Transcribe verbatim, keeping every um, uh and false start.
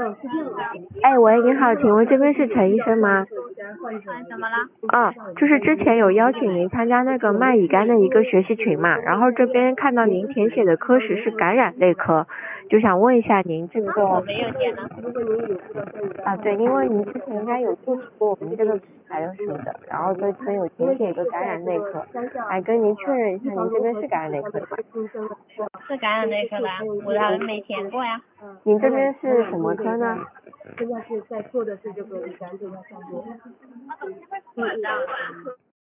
哎，喂，你好，请问这边是陈医生吗？ 啊，怎么了？ 啊，就是之前有邀请您参加那个麦乙肝的一个学习群嘛，然后这边看到您填写的科室是感染类科，就想问一下您这个。 我没有填呢。 啊，对，因为您之前应该有接触过我们这个品牌的什么的，然后这边有填写一个感染内科，来跟您确认一下，您这边是感染内科的吗？ 是感染内科的啊，我好像没填过呀。 您这边是什么科呢？ 现在是在做的是这个乙肝这个项目。 我怎么会不知道啊？